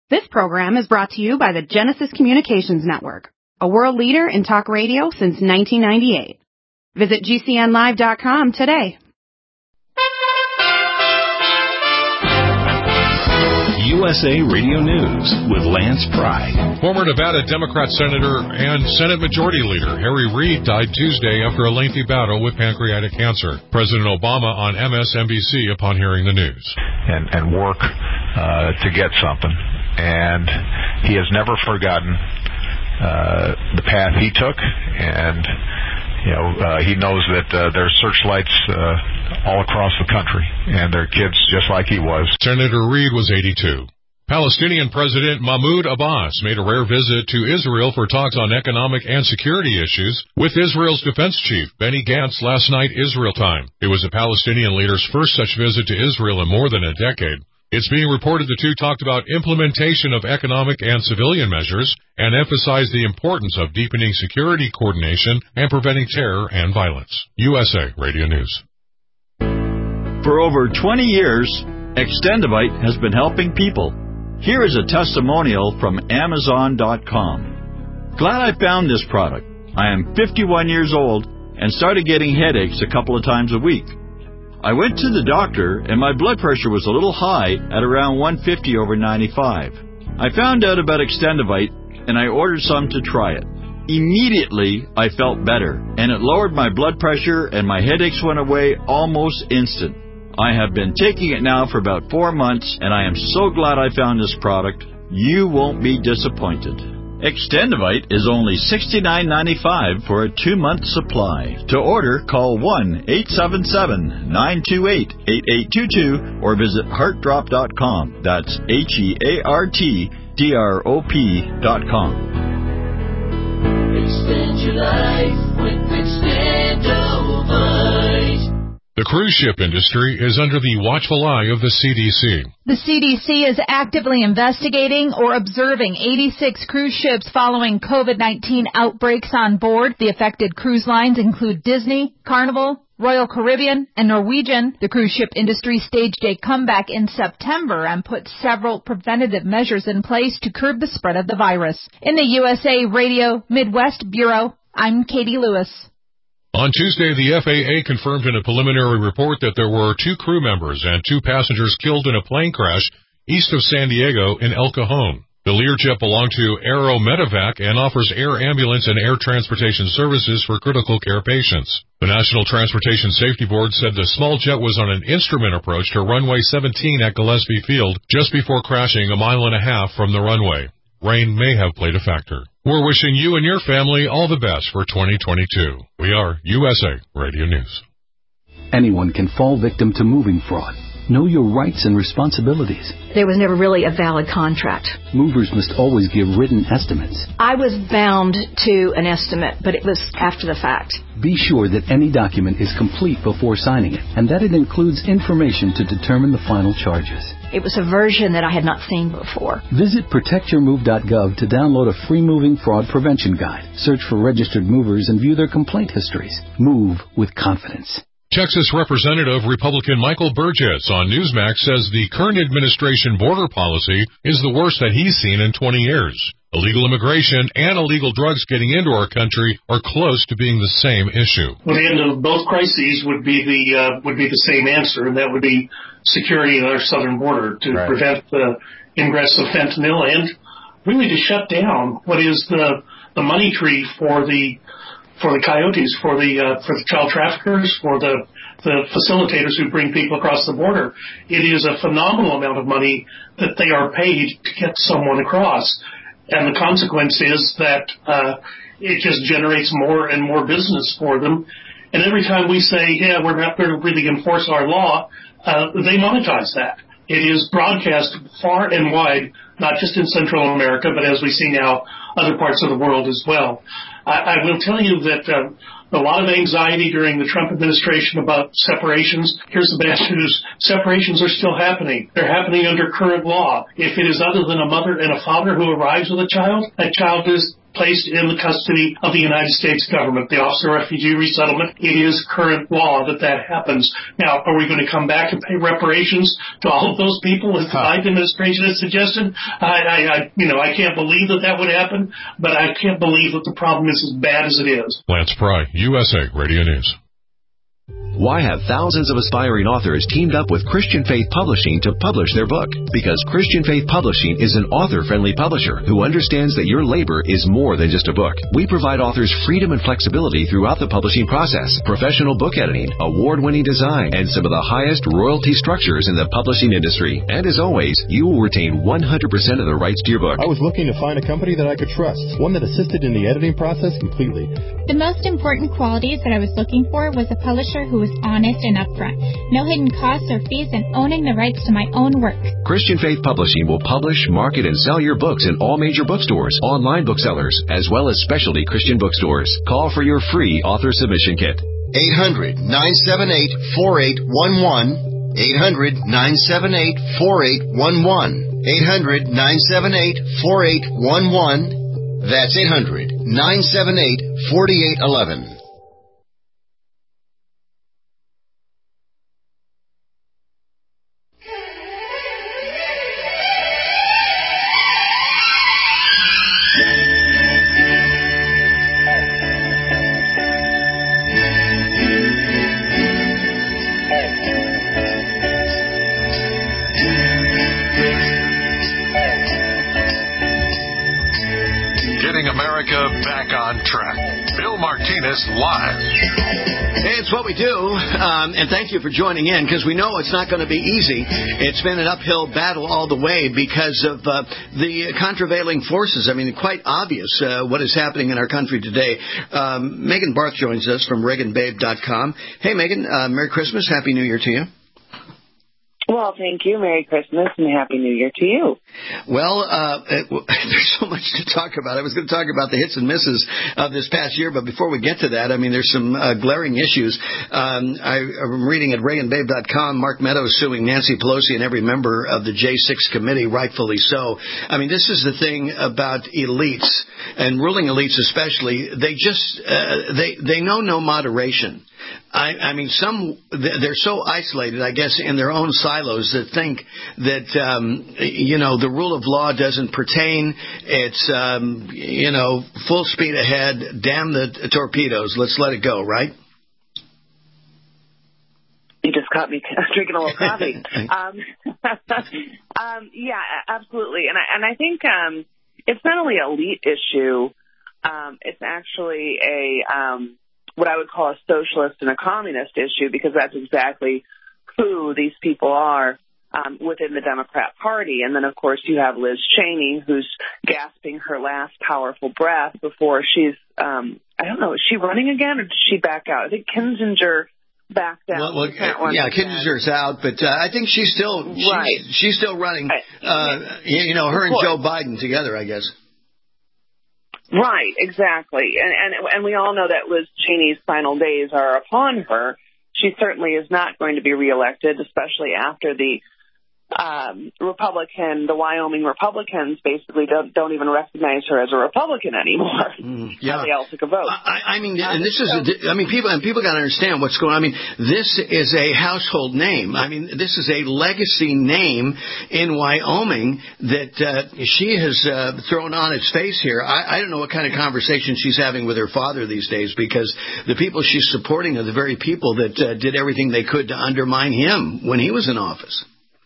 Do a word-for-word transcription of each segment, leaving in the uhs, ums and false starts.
This program is brought to you by the Genesis Communications Network, a world leader in talk radio since nineteen ninety-eight. Visit G C N live dot com today. U S A Radio News with Lance Pry. Former Nevada Democrat Senator and Senate Majority Leader Harry Reid died Tuesday after a lengthy battle with pancreatic cancer. President Obama on M S N B C upon hearing the news. And, and work uh, to get something. And he has never forgotten uh, the path he took, and you know uh, he knows that uh, there's searchlights uh, all across the country, and there are kids just like he was. Senator Reid was eighty-two. Palestinian President Mahmoud Abbas made a rare visit to Israel for talks on economic and security issues with Israel's defense chief, Benny Gantz, last night Israel time. It was the Palestinian leader's first such visit to Israel in more than a decade. It's being reported the two talked about implementation of economic and civilian measures and emphasized the importance of deepening security coordination and preventing terror and violence. U S A Radio News. For over twenty years, Extendivite has been helping people. Here is a testimonial from Amazon dot com. Glad I found this product. I am fifty-one years old and started getting headaches a couple of times a week. I went to the doctor, and my blood pressure was a little high at around one fifty over ninety-five. I found out about Extendivite, and I ordered some to try it. Immediately, I felt better, and it lowered my blood pressure, and my headaches went away almost instant. I have been taking it now for about four months, and I am so glad I found this product. You won't be disappointed. Extendivite is only sixty-nine ninety-five for a two-month supply. To order, call one eight seven seven, nine two eight, eight eight two two or visit heart drop dot com. That's H E A R T D R O P dot com. Extend your life with Extendivite. The cruise ship industry is under the watchful eye of the C D C. The C D C is actively investigating or observing eighty-six cruise ships following COVID nineteen outbreaks on board. The affected cruise lines include Disney, Carnival, Royal Caribbean, and Norwegian. The cruise ship industry staged a comeback in September and put several preventative measures in place to curb the spread of the virus. In the U S A Radio Midwest Bureau, I'm Katie Lewis. On Tuesday, the F A A confirmed in a preliminary report that there were two crew members and two passengers killed in a plane crash east of San Diego in El Cajon. The Learjet belonged to Aero Medevac and offers air ambulance and air transportation services for critical care patients. The National Transportation Safety Board said the small jet was on an instrument approach to runway seventeen at Gillespie Field just before crashing a mile and a half from the runway. Rain may have played a factor. We're wishing you and your family all the best for twenty twenty-two. We are U S A Radio News. Anyone can fall victim to moving fraud. Know your rights and responsibilities. There was never really a valid contract. Movers must always give written estimates. I was bound to an estimate, but it was after the fact. Be sure that any document is complete before signing it, and that it includes information to determine the final charges. It was a version that I had not seen before. Visit protect your move dot gov to download a free moving fraud prevention guide. Search for registered movers and view their complaint histories. Move with confidence. Texas Representative Republican Michael Burgess on Newsmax says the current administration border policy is the worst that he's seen in twenty years. Illegal immigration and illegal drugs getting into our country are close to being the same issue. Well, the end of both crises would be the uh, would be the same answer, and that would be security at our southern border to right. prevent the ingress of fentanyl and really to shut down what is the the money tree for the for the coyotes, for the uh, for the child traffickers, for the the facilitators who bring people across the border. It is a phenomenal amount of money that they are paid to get someone across, and the consequence is that uh, it just generates more and more business for them. And every time we say, yeah, we're not going to really enforce our law, uh, they monetize that. It is broadcast far and wide, not just in Central America, but as we see now, other parts of the world as well. I, I will tell you that uh, a lot of anxiety during the Trump administration about separations. Here's the bad news. Separations are still happening. They're happening under current law. If it is other than a mother and a father who arrives with a child, that child is placed in the custody of the United States government. The Office of Refugee Resettlement, it is current law that that happens. Now, are we going to come back and pay reparations to all of those people, as the Biden administration has suggested? I, I, I, you know, I can't believe that that would happen, but I can't believe that the problem is as bad as it is. Lance Pry, U S A Radio News. Why have thousands of aspiring authors teamed up with Christian Faith Publishing to publish their book? Because Christian Faith Publishing is an author-friendly publisher who understands that your labor is more than just a book. We provide authors freedom and flexibility throughout the publishing process, professional book editing, award-winning design, and some of the highest royalty structures in the publishing industry. And as always, you will retain one hundred percent of the rights to your book. I was looking to find a company that I could trust, one that assisted in the editing process completely. The most important qualities that I was looking for was a publisher who was honest and upfront, no hidden costs or fees, and owning the rights to my own work. Christian Faith Publishing will publish, market, and sell your books in all major bookstores, online booksellers, as well as specialty Christian bookstores. Call for your free author submission kit. eight hundred, nine seven eight, four eight one one. eight hundred, nine seven eight, four eight one one. eight hundred, nine seven eight, four eight one one. That's eight hundred, nine seven eight, four eight one one. Live. It's what we do, um, and thank you for joining in, because we know it's not going to be easy. It's been an uphill battle all the way because of uh, the contravailing forces. I mean, quite obvious uh, what is happening in our country today. Um, Megan Barth joins us from Reagan Babe dot com. Hey, Megan, uh, Merry Christmas. Happy New Year to you. Well, thank you. Merry Christmas and Happy New Year to you. Well, uh, it, there's so much to talk about. I was going to talk about the hits and misses of this past year, but before we get to that, I mean, there's some uh, glaring issues. Um, I, I'm reading at Reagan Babe dot com, Mark Meadows suing Nancy Pelosi and every member of the J six committee, rightfully so. I mean, this is the thing about elites, and ruling elites especially. They just, uh, they, they know no moderation. I, I mean, some they're so isolated, I guess, in their own silos that think that, um, you know, the rule of law doesn't pertain. It's, um, you know, full speed ahead. Damn the torpedoes. Let's let it go, right? You just caught me drinking a little coffee. um, um, yeah, absolutely. And I, and I think um, it's not only an elite issue. Um, it's actually a um, what I would call a socialist and a communist issue, because that's exactly who these people are um, within the Democrat Party. And then, of course, you have Liz Cheney, who's gasping her last powerful breath before she's, um, I don't know, is she running again or did she back out? I think Kinzinger backed out. Well, well, yeah, Kinzinger's out, but uh, I think she's still she, right. she's still running. Uh, you know, her and Joe Biden together, I guess. Right, exactly. And, and and we all know that Liz Cheney's final days are upon her. She certainly is not going to be reelected, especially after the um, Republican, the Wyoming Republicans basically don't, don't even recognize her as a Republican anymore. Mm, yeah. They all took a vote. I, I mean, and this is, a, I mean, people, and people got to understand what's going on. I mean, this is a household name. I mean, this is a legacy name in Wyoming that uh, she has uh, thrown on its face here. I, I don't know what kind of conversation she's having with her father these days, because the people she's supporting are the very people that uh, did everything they could to undermine him when he was in office.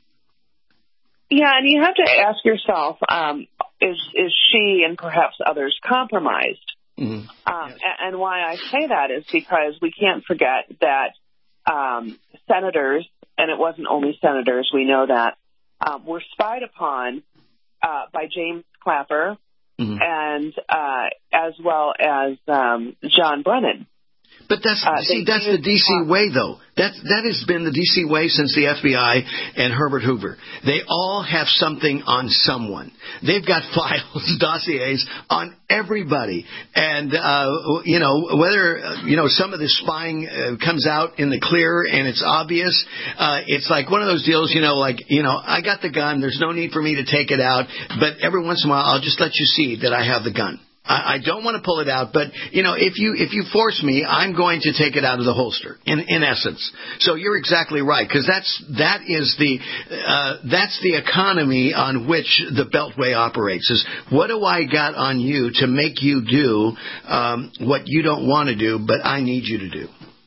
Yeah, and you have to ask yourself, um, is is she and perhaps others compromised? Mm-hmm. Um, yes. and, and why I say that is because we can't forget that um, senators, and it wasn't only senators, we know that, um, were spied upon uh, by James Clapper, mm-hmm. and uh, as well as um, John Brennan. But that's uh, see, that's the D C way, though. That that has been the D C way since the F B I and Herbert Hoover. They all have something on someone. They've got files, dossiers on everybody, and uh, you know whether uh, you know some of this spying uh, comes out in the clear and it's obvious. Uh, it's like one of those deals, you know, like you know, I got the gun. There's no need for me to take it out, but every once in a while, I'll just let you see that I have the gun. I, I don't want to pull it out, but you know, if you if you force me, I'm going to take it out of the holster. In in essence, so you're exactly right, because that's that is the uh, that's the economy on which the Beltway operates. Is what do I got on you to make you do um, what you don't want to do, but I need you to do.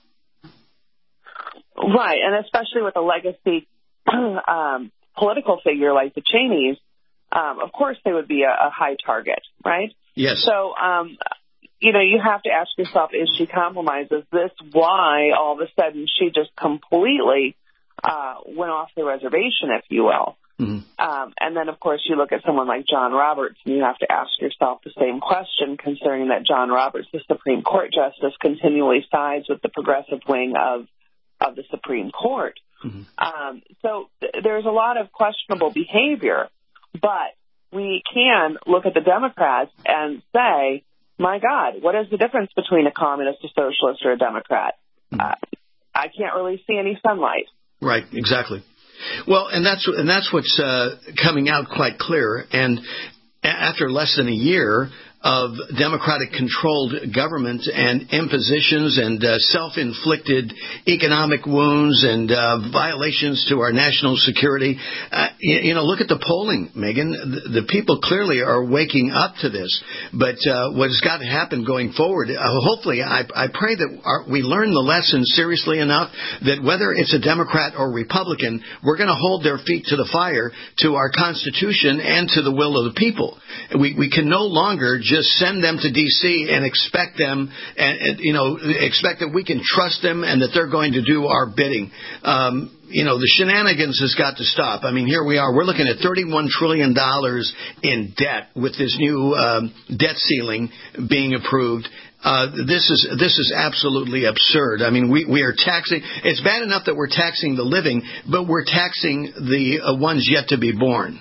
Right, and especially with a legacy um, political figure like the Cheneys, um, of course they would be a, a high target, right? Yes. So, um, you know, you have to ask yourself, is she compromised? Is this why all of a sudden she just completely uh, went off the reservation, if you will? Mm-hmm. Um, and then, of course, you look at someone like John Roberts, and you have to ask yourself the same question, considering that John Roberts, the Supreme Court justice, continually sides with the progressive wing of of the Supreme Court. Mm-hmm. Um, so th- there's a lot of questionable behavior, but we can look at the Democrats and say, my God, what is the difference between a communist, a socialist, or a Democrat? Mm-hmm. Uh, I can't really see any sunlight. Right, exactly. Well, and that's and that's what's uh, coming out quite clear. And after less than a year of Democratic-controlled government and impositions and uh, self-inflicted economic wounds and uh, violations to our national security. Uh, you, you know, look at the polling, Megan. The, the people clearly are waking up to this. But uh, what has got to happen going forward, uh, hopefully, I, I pray that our, we learn the lesson seriously enough that whether it's a Democrat or Republican, we're going to hold their feet to the fire to our Constitution and to the will of the people. We, we can no longer just just send them to D C and expect them, and, and you know, expect that we can trust them and that they're going to do our bidding. Um, you know, the shenanigans has got to stop. I mean, here we are. We're looking at thirty-one trillion dollars in debt with this new um, debt ceiling being approved. Uh, this is this is absolutely absurd. I mean, we, we are taxing. It's bad enough that we're taxing the living, but we're taxing the uh, ones yet to be born.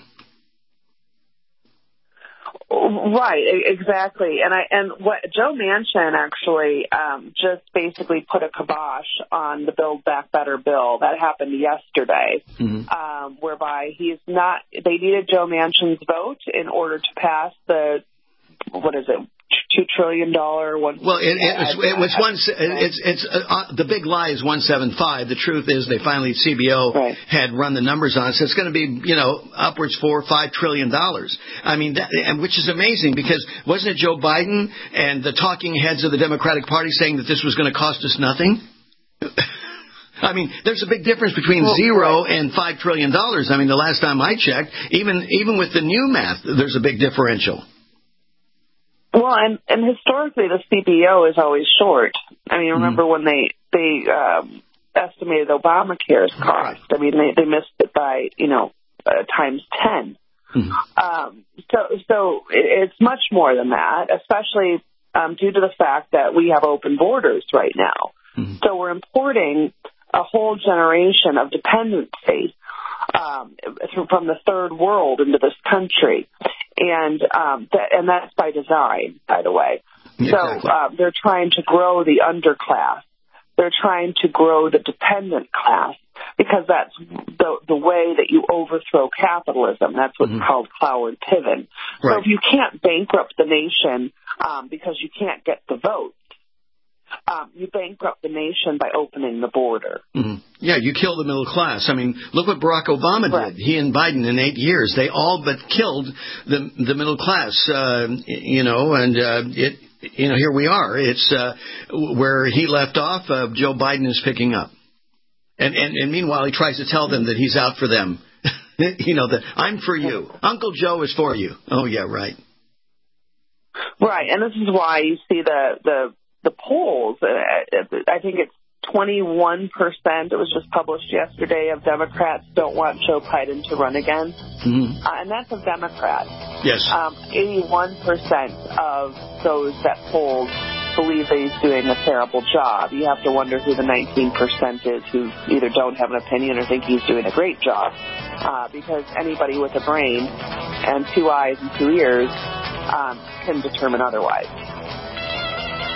Right, exactly. And I and what Joe Manchin actually um, just basically put a kibosh on the Build Back Better bill. That happened yesterday, mm-hmm. um, whereby he's not. They needed Joe Manchin's vote in order to pass the what is it? Two trillion dollar one. Well, it, it, was, it was one. It's it's uh, the big lie is one seven five. The truth is they finally C B O right. had run the numbers on it, so it's going to be you know upwards four or five trillion dollars. I mean, that, and which is amazing because wasn't it Joe Biden and the talking heads of the Democratic Party saying that this was going to cost us nothing? I mean, there's a big difference between well, zero right. and five trillion dollars. I mean, the last time I checked, even even with the new math, there's a big differential. Well, and, and historically, the C B O is always short. I mean, remember mm. when they they um, estimated Obamacare's cost? I mean, they, they missed it by you know uh, times ten. Mm. Um, so so it, it's much more than that, especially um, due to the fact that we have open borders right now. Mm. So we're importing a whole generation of dependency um, from the third world into this country. And um, that, and that's by design, by the way. Exactly. So uh, they're trying to grow the underclass. They're trying to grow the dependent class because that's the the way that you overthrow capitalism. That's what's mm-hmm. called Cloward Piven. Right. So if you can't bankrupt the nation um, because you can't get the vote, Um, you bankrupt the nation by opening the border. Mm-hmm. Yeah, you kill the middle class. I mean, look what Barack Obama right. did. He and Biden in eight years, they all but killed the the middle class. Uh, you know, and uh, it. You know, here we are. It's uh, where he left off. Uh, Joe Biden is picking up, and, and and meanwhile he tries to tell them that he's out for them. you know, that I'm for you. Uncle Joe is for you. Oh yeah, right. Right, and this is why you see the the. The polls, I think it's twenty-one percent, it was just published yesterday, of Democrats don't want Joe Biden to run again. Mm-hmm. Uh, and that's of Democrats. Yes. Um, eighty-one percent of those that polled believe that he's doing a terrible job. You have to wonder who the nineteen percent is who either don't have an opinion or think he's doing a great job. Uh, because anybody with a brain and two eyes and two ears um, can determine otherwise.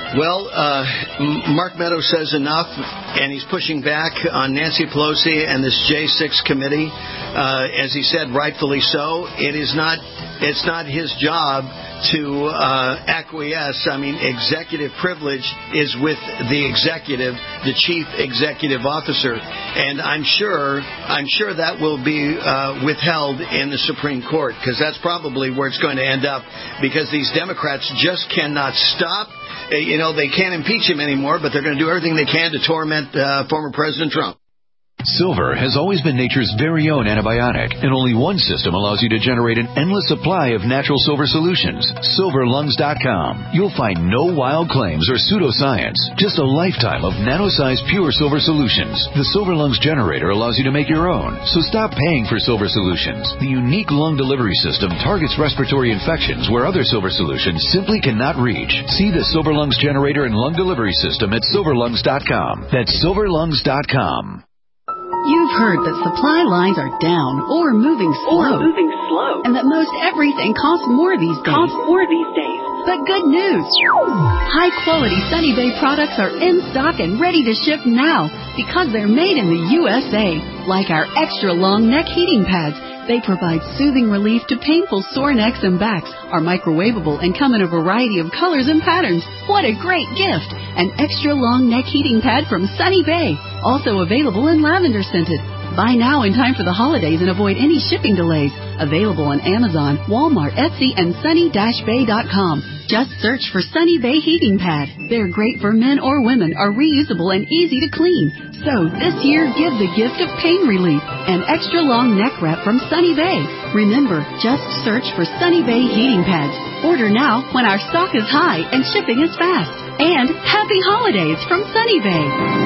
Well, uh, Mark Meadows says enough, and he's pushing back on Nancy Pelosi and this J six committee. Uh, as he said, rightfully so. It is not. It's not his job to uh, acquiesce. I mean, executive privilege is with the executive, the chief executive officer, and I'm sure, I'm sure that will be uh, withheld in the Supreme Court, because that's probably where it's going to end up, because these Democrats just cannot stop. You know, they can't impeach him anymore, but they're going to do everything they can to torment uh, former President Trump. Silver has always been nature's very own antibiotic, and only one system allows you to generate an endless supply of natural silver solutions. silver lungs dot com. You'll find no wild claims or pseudoscience, just a lifetime of nano-sized pure silver solutions. The Silver Lungs generator allows you to make your own, so stop paying for silver solutions. The unique lung delivery system targets respiratory infections where other silver solutions simply cannot reach. See the Silver Lungs generator and lung delivery system at silver lungs dot com. That's silver lungs dot com. You've heard that supply lines are down or moving slow, or moving slow, and that most everything costs more these days. Costs more these days. But good news! High-quality Sunny Bay products are in stock and ready to ship now because they're made in the U S A. Like our extra-long neck heating pads. They provide soothing relief to painful sore necks and backs, are microwavable, and come in a variety of colors and patterns. What a great gift! An extra-long neck heating pad from Sunny Bay. Also available in lavender scented. Buy now in time for the holidays and avoid any shipping delays. Available on Amazon, Walmart, Etsy, and sunny dash bay dot com. Just search for Sunny Bay Heating Pad. They're great for men or women, are reusable and easy to clean. So this year, give the gift of pain relief. An extra long neck wrap from Sunny Bay. Remember, just search for Sunny Bay Heating Pads. Order now when our stock is high and shipping is fast. And happy holidays from Sunny Bay.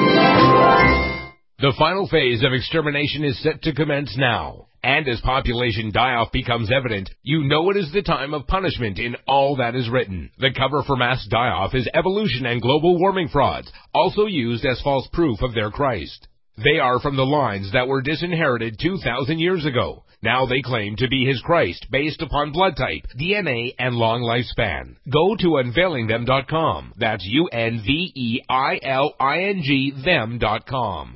The final phase of extermination is set to commence now. And as population die-off becomes evident, you know it is the time of punishment in all that is written. The cover for mass die-off is evolution and global warming frauds, also used as false proof of their Christ. They are from the lines that were disinherited two thousand years ago. Now they claim to be his Christ based upon blood type, D N A, and long lifespan. Go to unveiling them dot com. That's U N V E I L I N G them dot com.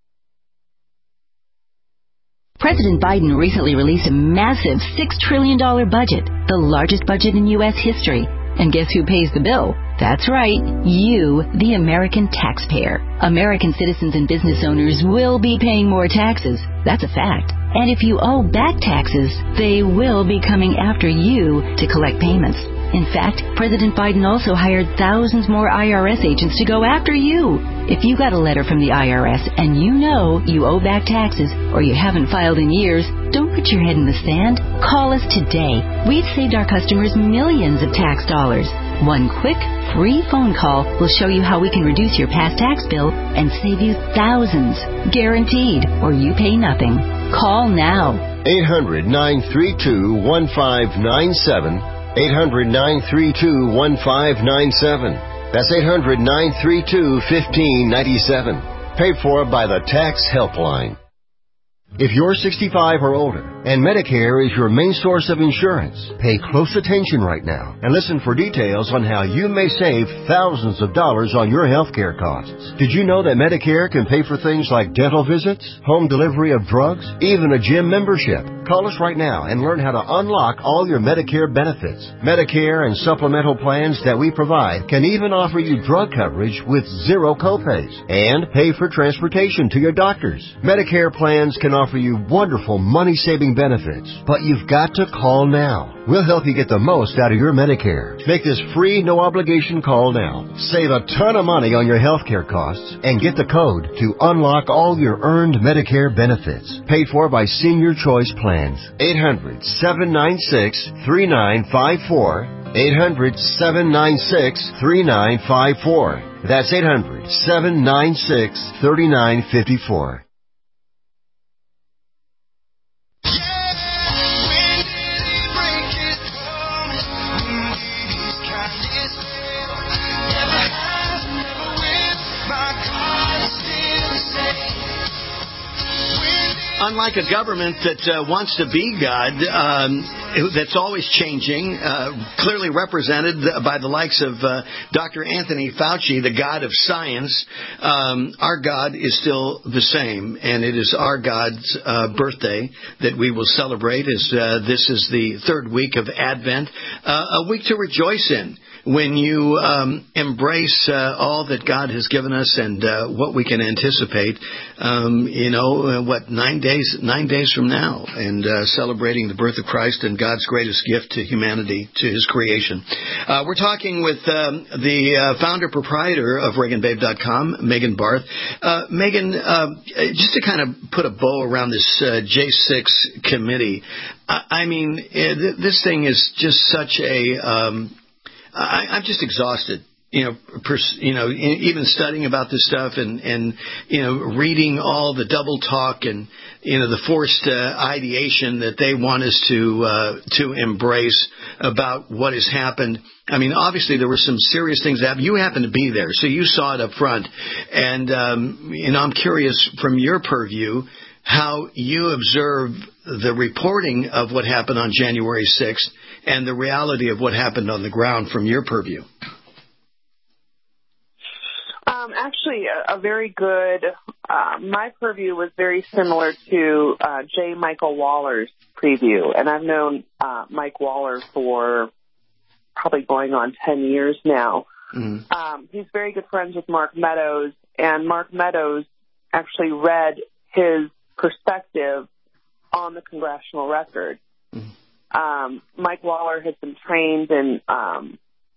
President Biden recently released a massive six trillion dollars budget, the largest budget in U S history. And guess who pays the bill? That's right, you, the American taxpayer. American citizens and business owners will be paying more taxes. That's a fact. And if you owe back taxes, they will be coming after you to collect payments. In fact, President Biden also hired thousands more I R S agents to go after you. If you got a letter from the I R S and you know you owe back taxes or you haven't filed in years, don't put your head in the sand. Call us today. We've saved our customers millions of tax dollars. One quick, free phone call will show you how we can reduce your past tax bill and save you thousands. Guaranteed, or you pay nothing. Call now. eight hundred, nine three two, one five nine seven. eight hundred, nine three two, one five nine seven. That's eight hundred, nine three two, one five nine seven. Paid for by the Tax Helpline. If you're sixty-five or older and Medicare is your main source of insurance, pay close attention right now and listen for details on how you may save thousands of dollars on your health care costs. Did you know that Medicare can pay for things like dental visits, home delivery of drugs, even a gym membership? Call us right now and learn how to unlock all your Medicare benefits. Medicare and supplemental plans that we provide can even offer you drug coverage with zero copays and pay for transportation to your doctors. Medicare plans can offer you wonderful money-saving benefits, but you've got to call now. We'll help you get the most out of your Medicare. Make this free, no-obligation call now. Save a ton of money on your health care costs and get the code to unlock all your earned Medicare benefits. Paid for by Senior Choice Plans. eight hundred, seven nine six, three nine five four. eight hundred, seven nine six, three nine five four. That's eight hundred, seven nine six, three nine five four. unlike a government that uh, wants to be God, um, that's always changing, uh, clearly represented by the likes of uh, Doctor Anthony Fauci, the God of science, um, our God is still the same, and it is our God's uh, birthday that we will celebrate as uh, this is the third week of Advent, uh, a week to rejoice in. When you um, embrace uh, all that God has given us and uh, what we can anticipate, um, you know, uh, what, nine days nine days from now, and uh, celebrating the birth of Christ and God's greatest gift to humanity, to His creation. Uh, we're talking with um, the uh, founder-proprietor of Reagan Babe dot com, Megan Barth. Uh, Megan, uh, just to kind of put a bow around this uh, J six committee, I, I mean, uh, this thing is just such a... Um, I, I'm just exhausted, you know, pers- you know, even studying about this stuff and, and, you know, reading all the double talk and, you know, the forced uh, ideation that they want us to, uh, to embrace about what has happened. I mean, obviously there were some serious things that happened. You happened to be there, so you saw it up front. And, um, you know, I'm curious from your purview how you observe the reporting of what happened on January sixth and the reality of what happened on the ground from your purview. Um, actually, a, a very good, uh, my purview was very similar to uh, J. Michael Waller's preview. And I've known uh, Mike Waller for probably going on ten years now. Mm-hmm. Um, he's very good friends with Mark Meadows, and Mark Meadows actually read his perspective on the congressional record. Mm-hmm. Um, Mike Waller has been trained in um,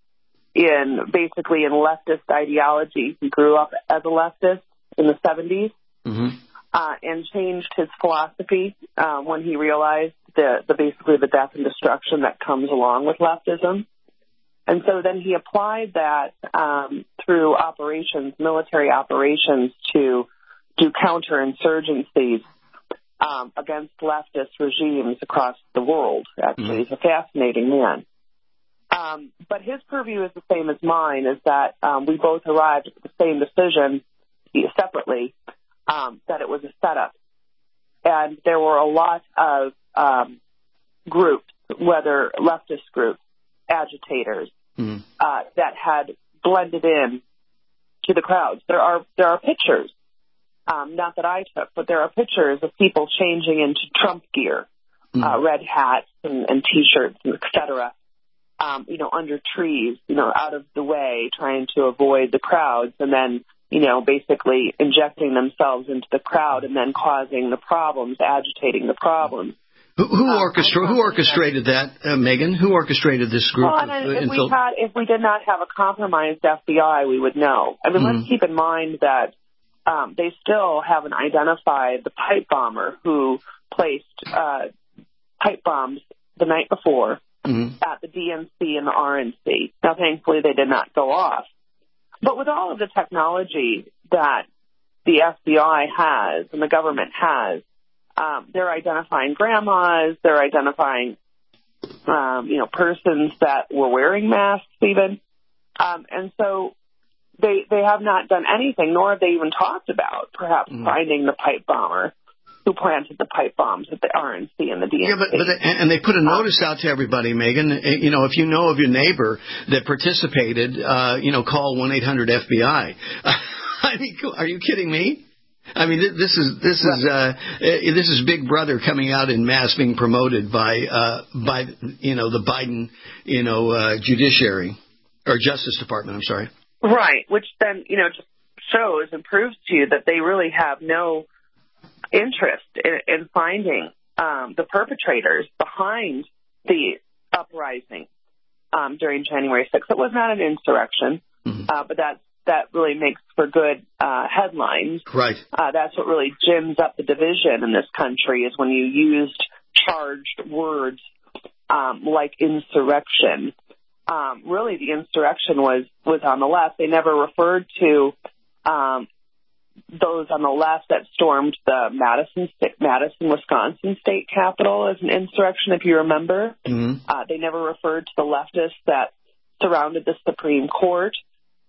in basically in leftist ideology. He grew up as a leftist in the seventies, mm-hmm. uh, and changed his philosophy uh, when he realized the, the basically the death and destruction that comes along with leftism. And so then he applied that um, through operations, military operations, to do counterinsurgencies Um, against leftist regimes across the world. Actually, mm-hmm. he's a fascinating man. Um, but his purview is the same as mine, is that um, we both arrived at the same decision separately, um, that it was a setup. And there were a lot of um, groups, whether leftist groups, agitators, mm-hmm. uh, that had blended in to the crowds. There are there are pictures. Um, not that I took, but there are pictures of people changing into Trump gear, mm. uh, red hats and, and T-shirts, et cetera, um, you know, under trees, you know, out of the way, trying to avoid the crowds, and then, you know, basically injecting themselves into the crowd and then causing the problems, agitating the problems. Who, who, um, orchestra- who orchestrated that, uh, Megan? Who orchestrated this group? Well, of, and uh, if, infil- we had, if we did not have a compromised F B I, we would know. I mean, mm. let's keep in mind that Um, they still haven't identified the pipe bomber who placed uh, pipe bombs the night before mm-hmm. at the D N C and the R N C. Now, thankfully, they did not go off. But with all of the technology that the F B I has and the government has, um, they're identifying grandmas, they're identifying, um, you know, persons that were wearing masks even. Um, and so They they have not done anything, nor have they even talked about perhaps mm. finding the pipe bomber who planted the pipe bombs at the R N C and the D N C. Yeah, but, but they, and they put a notice out to everybody, Megan. You know, if you know of your neighbor that participated, uh, you know, call one eight hundred F B I. I mean, are you kidding me? I mean, this is this is uh, this is Big Brother coming out in mass, being promoted by uh, by you know the Biden you know uh, judiciary or Justice Department. I'm sorry. Right, which then, you know, just shows and proves to you that they really have no interest in, in finding um, the perpetrators behind the uprising um, during January sixth. It was not an insurrection, mm-hmm. uh, but that that really makes for good uh, headlines. Right. Uh, that's what really gins up the division in this country, is when you used charged words um, like insurrection. Um, really, the insurrection was, was on the left. They never referred to um, those on the left that stormed the Madison, Madison, Wisconsin state capitol as an insurrection, if you remember. Mm-hmm. Uh, they never referred to the leftists that surrounded the Supreme Court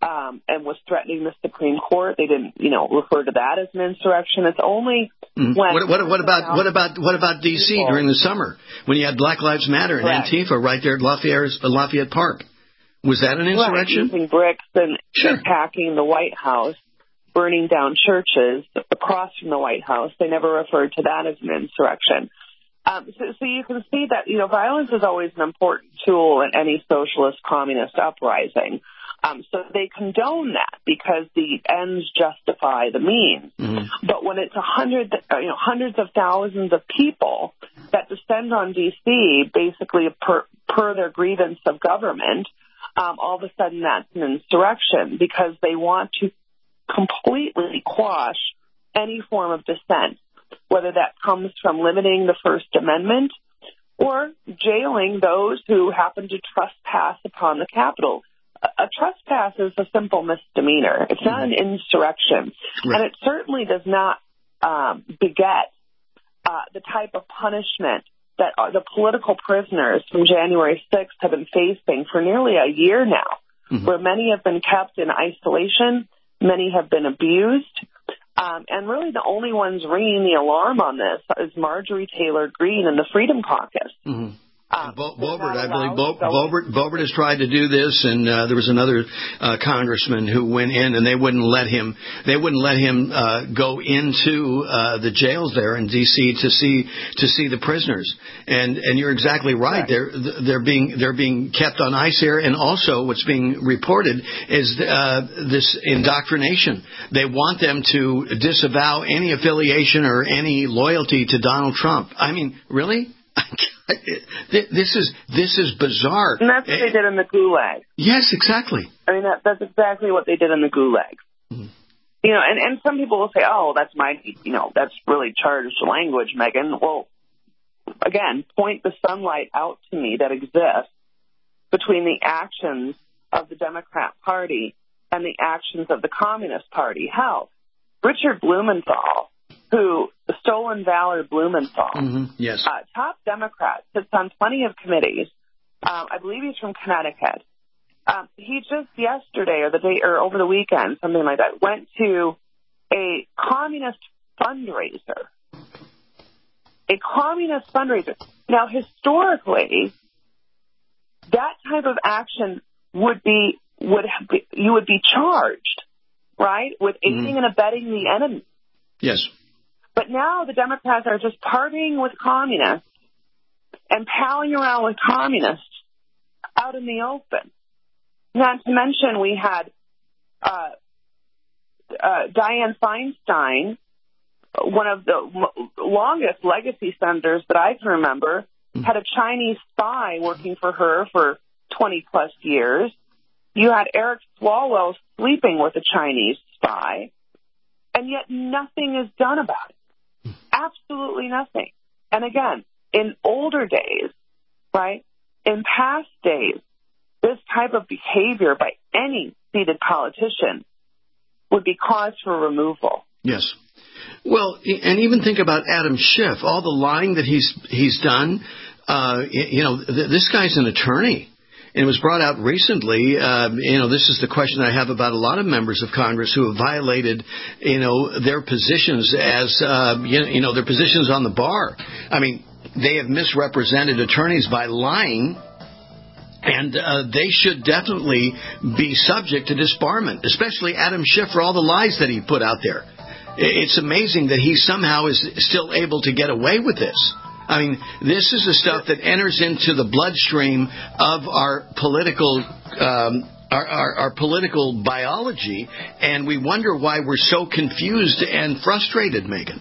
um, and was threatening the Supreme Court. They didn't, you know, refer to that as an insurrection. It's only mm. when what, what, what about what about what about D C people, during the summer when you had Black Lives Matter and correct. Antifa right there at Lafayette, Lafayette Park? Was that an insurrection? Right, using bricks and sure. attacking the White House, burning down churches across from the White House. They never referred to that as an insurrection. Um, so, so you can see that, you know, violence is always an important tool in any socialist communist uprising. Um, so they condone that because the ends justify the means. Mm-hmm. But when it's a hundred, you know, hundreds of thousands of people that descend on D C basically per, per their grievance of government, um, all of a sudden that's an insurrection because they want to completely quash any form of dissent, whether that comes from limiting the First Amendment or jailing those who happen to trespass upon the Capitol. A trespass is a simple misdemeanor. It's not an insurrection. Right. And it certainly does not um, beget uh, the type of punishment that uh, the political prisoners from January sixth have been facing for nearly a year now, mm-hmm. where many have been kept in isolation, many have been abused, um, and really the only ones ringing the alarm on this is Marjorie Taylor Greene and the Freedom Caucus. Mm-hmm. Uh, Bo- Boebert, I believe Bo- Boebert, Boebert has tried to do this, and uh, there was another uh, congressman who went in, and they wouldn't let him. They wouldn't let him uh, go into uh, the jails there in D C to see to see the prisoners. And and you're exactly right. right. They're they're being they're being kept on ice here, and also what's being reported is uh, this indoctrination. They want them to disavow any affiliation or any loyalty to Donald Trump. I mean, really? This is this is bizarre. And that's what they did in the Gulag. Yes, exactly. I mean, that, that's exactly what they did in the Gulag. Mm-hmm. You know, and, and some people will say, oh, that's my, you know, that's really charged language, Megan. Well, again, point the sunlight out to me that exists between the actions of the Democrat Party and the actions of the Communist Party. How? Richard Blumenthal, who, Stolen Valor Blumenthal, mm-hmm. yes, uh, top Democrat, sits on plenty of committees. Um, I believe he's from Connecticut. Um, he just yesterday or the day or over the weekend, something like that, went to a communist fundraiser. A communist fundraiser. Now, historically, that type of action would be would have be, you would be charged, right, with aiding mm-hmm. and abetting the enemy. Yes. But now the Democrats are just partying with communists and palling around with communists out in the open. Not to mention we had uh, uh, Dianne Feinstein, one of the m- longest legacy senators that I can remember, had a Chinese spy working for her for twenty plus years. You had Eric Swalwell sleeping with a Chinese spy, and yet nothing is done about it. Absolutely nothing. And again, in older days, right, in past days, this type of behavior by any seated politician would be cause for removal. Yes. Well, and even think about Adam Schiff, all the lying that he's he's done. Uh, you know, th- this guy's an attorney. And it was brought out recently, uh, you know, this is the question I have about a lot of members of Congress who have violated, you know, their positions as, uh, you know, their positions on the bar. I mean, they have misrepresented attorneys by lying, and uh, they should definitely be subject to disbarment, especially Adam Schiff for all the lies that he put out there. It's amazing that he somehow is still able to get away with this. I mean, this is the stuff that enters into the bloodstream of our political um, our, our, our political biology, and we wonder why we're so confused and frustrated, Megan.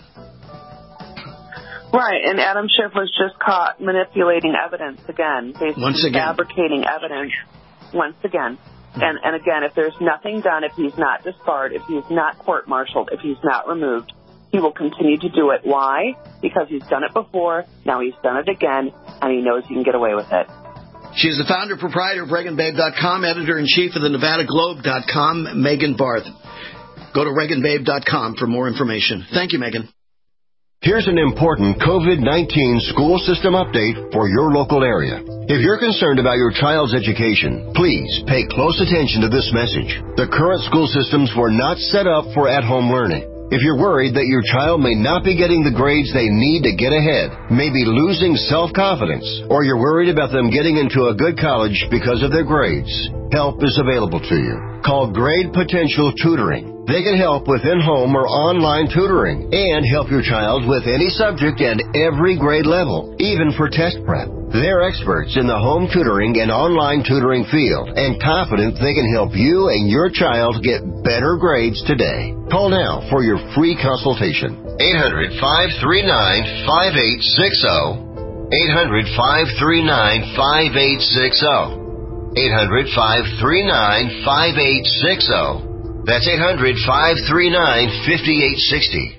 Right, and Adam Schiff was just caught manipulating evidence again, basically once again. fabricating evidence once again. And, and again, if there's nothing done, if he's not disbarred, if he's not court-martialed, if he's not removed, he will continue to do it. Why? Because he's done it before, now he's done it again, and he knows he can get away with it. She's the founder, proprietor of Reagan Babe dot com, editor-in-chief of the Nevada Globe dot com, Megan Barth. Go to Reagan Babe dot com for more information. Thank you, Megan. Here's an important COVID nineteen school system update for your local area. If you're concerned about your child's education, please pay close attention to this message. The current school systems were not set up for at-home learning. If you're worried that your child may not be getting the grades they need to get ahead, maybe losing self-confidence, or you're worried about them getting into a good college because of their grades, help is available to you. Call Grade Potential Tutoring. They can help with in-home or online tutoring and help your child with any subject and every grade level, even for test prep. They're experts in the home tutoring and online tutoring field and confident they can help you and your child get better grades today. Call now for your free consultation. eight hundred, five three nine, five eight six zero. eight hundred, five three nine, five eight six zero. eight hundred, five three nine, five eight six zero. That's eight hundred, five three nine, five eight six zero.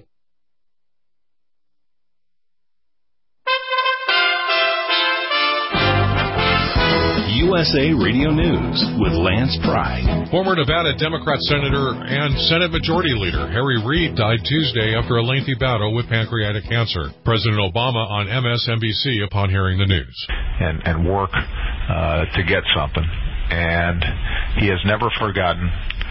U S A Radio News with Lance Pride. Former Nevada Democrat Senator and Senate Majority Leader Harry Reid died Tuesday after a lengthy battle with pancreatic cancer. President Obama on M S N B C upon hearing the news. And, and work uh, to get something. And he has never forgotten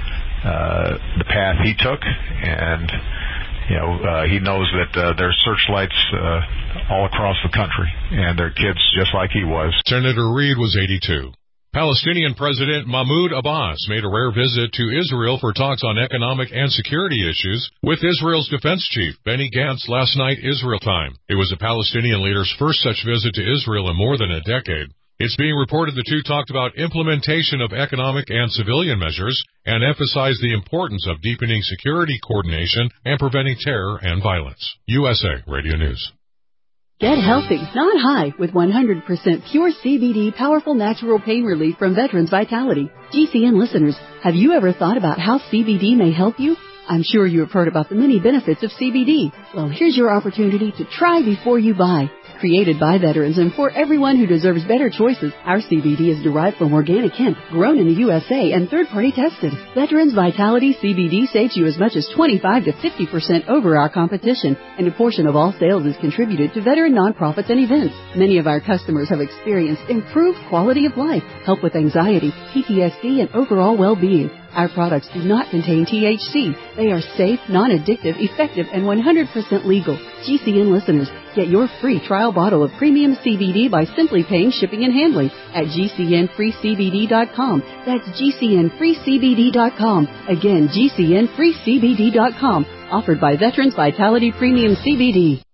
Uh, the path he took, and you know uh, he knows that uh, there's searchlights uh, all across the country, and they're kids just like he was. Senator Reid was eighty-two. Palestinian President Mahmoud Abbas made a rare visit to Israel for talks on economic and security issues with Israel's defense chief, Benny Gantz, last night Israel time. It was the Palestinian leader's first such visit to Israel in more than a decade. It's being reported the two talked about implementation of economic and civilian measures and emphasized the importance of deepening security coordination and preventing terror and violence. U S A Radio News. Get healthy, not high, with one hundred percent pure C B D powerful natural pain relief from Veterans Vitality. G C N listeners, have you ever thought about how C B D may help you? I'm sure you have heard about the many benefits of C B D. Well, here's your opportunity to try before you buy. Created by veterans and for everyone who deserves better choices, our C B D is derived from organic hemp, grown in the U S A and third-party tested. Veterans Vitality C B D saves you as much as twenty-five to fifty percent over our competition, and a portion of all sales is contributed to veteran nonprofits and events. Many of our customers have experienced improved quality of life, help with anxiety, P T S D, and overall well-being. Our products do not contain T H C. They are safe, non-addictive, effective, and one hundred percent legal. G C N listeners, get your free trial bottle of premium C B D by simply paying shipping and handling at G C N free C B D dot com. That's G C N free C B D dot com. Again, G C N free C B D dot com. Offered by Veterans Vitality Premium C B D.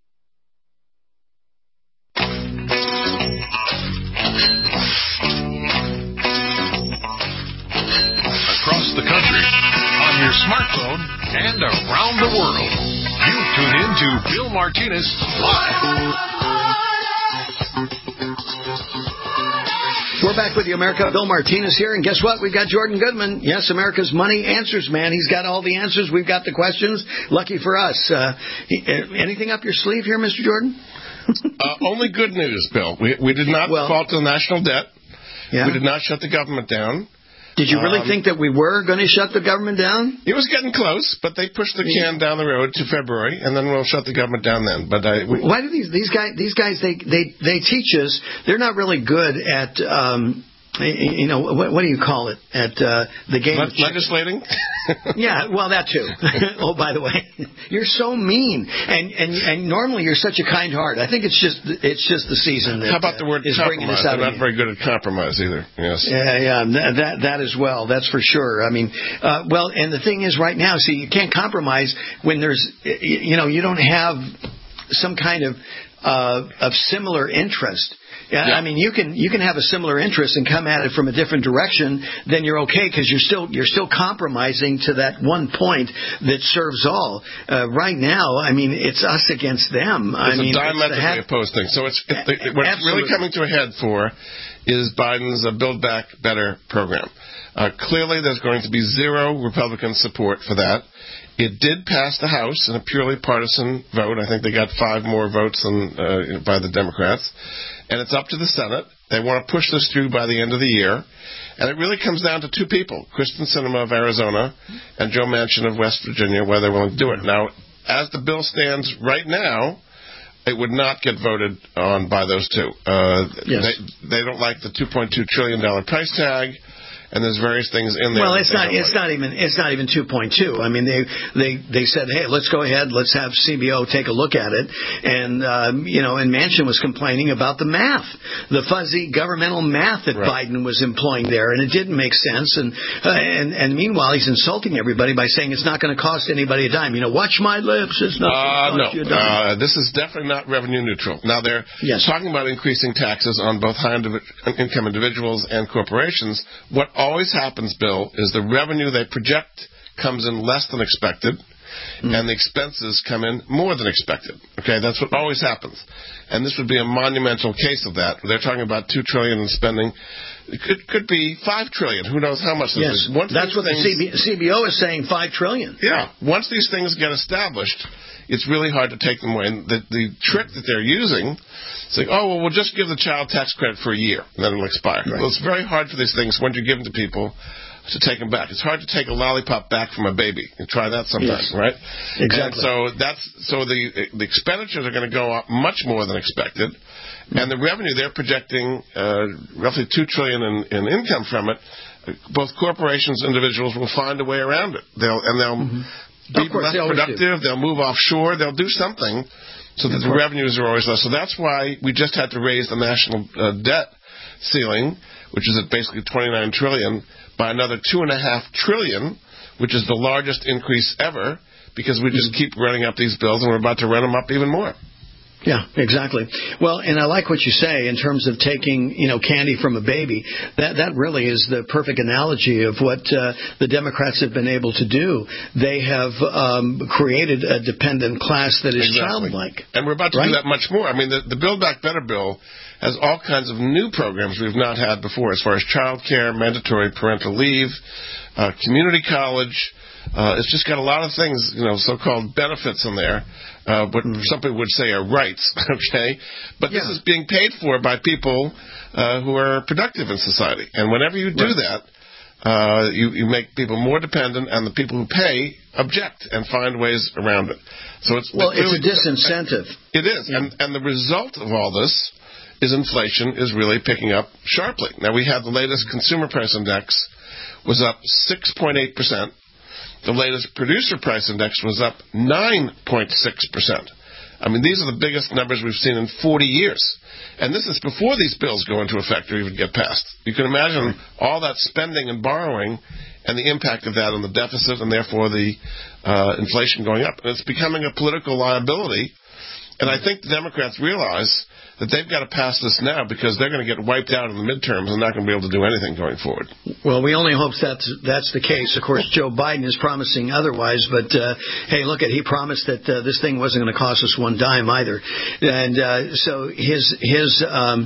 Across the country, on your smartphone, and around the world. You tune in to Bill Martinez Live. We're back with you, America. Bill Martinez here, and guess what? We've got Jordan Goodman. Yes, America's Money Answers Man. He's got all the answers. We've got the questions. Lucky for us. Uh, he, uh, anything up your sleeve here, Mister Jordan? uh, only good news, Bill. We, we did not well, default to the national debt. Yeah. We did not shut the government down. Did you really um, think that we were going to shut the government down? It was getting close, but they pushed the can down the road to February, and then we'll shut the government down then. But I, we, why do these these guys these guys they they they teach us? They're not really good at. Um, You know, what, what do you call it at uh, the game? Le- legislating? Yeah, well, that too. Oh, by the way, you're so mean, and and and normally you're such a kind heart. I think it's just it's just the season. That, How about the word uh, is bringing compromise? us out. I'm not very good at compromise either. Yes. Yeah, yeah, that that as well. That's for sure. I mean, uh, well, and the thing is, right now, see, you can't compromise when there's, you know, you don't have some kind of uh, of similar interest. Yeah, yeah, I mean, you can you can have a similar interest and come at it from a different direction. Then you're okay because you're still you're still compromising to that one point that serves all. Uh, right now, I mean, it's us against them. It's I mean, a diametrically it's opposed thing. So it's it, it, what's Absolutely. really coming to a head for is Biden's uh, Build Back Better program. Uh, clearly, there's going to be zero Republican support for that. It did pass the House in a purely partisan vote. I think they got five more votes than uh, by the Democrats. And it's up to the Senate. They want to push this through by the end of the year. And it really comes down to two people, Kristen Sinema of Arizona and Joe Manchin of West Virginia, whether they're willing to do it. Now, as the bill stands right now, it would not get voted on by those two. Uh, yes. they, they don't like the two point two trillion dollars price tag. And there's various things in there. Well, it's not. It's like. not even. It's not even two point two. I mean, they they they said, hey, let's go ahead. Let's have C B O take a look at it. And um, you know, and Manchin was complaining about the math, the fuzzy governmental math that right. Biden was employing there, and it didn't make sense. And uh, and and meanwhile, he's insulting everybody by saying it's not going to cost anybody a dime. You know, watch my lips. It's not. Uh, no, you a dime. Uh, this is definitely not revenue neutral. Now they're yes. talking about increasing taxes on both high income individuals and corporations. What always happens, Bill, is the revenue they project comes in less than expected, mm. and the expenses come in more than expected. Okay, that's what always happens. And this would be a monumental case of that. They're talking about two trillion dollars in spending. It could, could be five trillion dollars. Who knows how much this yes. is. Once that's what things, the C B O is saying, five trillion dollars. Yeah. Once these things get established, it's really hard to take them away. And the, the trick that they're using is like, oh, well, we'll just give the child tax credit for a year, and then it'll expire. Right. Well, it's very hard for these things, once you give them to people, to take them back. It's hard to take a lollipop back from a baby. You try that sometimes, yes. right? Exactly. And so that's so the the expenditures are going to go up much more than expected, and the revenue they're projecting uh, roughly two trillion dollars in, in income from it. Both corporations and individuals will find a way around it. They'll and they'll mm-hmm. be less they productive. They'll move offshore. They'll do something so that the revenues are always less. So that's why we just had to raise the national uh, debt ceiling, which is at basically twenty-nine trillion dollars, by another two and a half trillion, which is the largest increase ever, because we just keep running up these bills, and we're about to run them up even more. Yeah, exactly. Well, and I like what you say in terms of taking, you know, candy from a baby. That that really is the perfect analogy of what uh, the Democrats have been able to do. They have um, created a dependent class that is exactly. childlike. And we're about to right? do that much more. I mean, the, the Build Back Better bill has all kinds of new programs we've not had before, as far as child care, mandatory parental leave, uh, community college. Uh, it's just got a lot of things, you know, so-called benefits in there, uh, what mm. some people would say are rights, okay? But yeah. this is being paid for by people uh, who are productive in society. And whenever you do right. that, uh, you, you make people more dependent, and the people who pay object and find ways around it. So it's well, it's really, a disincentive. It is, yeah. and and the result of all this is inflation is really picking up sharply. Now, we had the latest consumer price index was up six point eight percent. The latest producer price index was up nine point six percent. I mean, these are the biggest numbers we've seen in forty years. And this is before these bills go into effect or even get passed. You can imagine all that spending and borrowing and the impact of that on the deficit and therefore the uh, inflation going up. And it's becoming a political liability. And I think the Democrats realize that they've got to pass this now because they're going to get wiped out in the midterms and not going to be able to do anything going forward. Well, we only hope that's that's the case. Of course, Joe Biden is promising otherwise, but uh, hey, look at he promised that uh, this thing wasn't going to cost us one dime either, and uh, so his his um,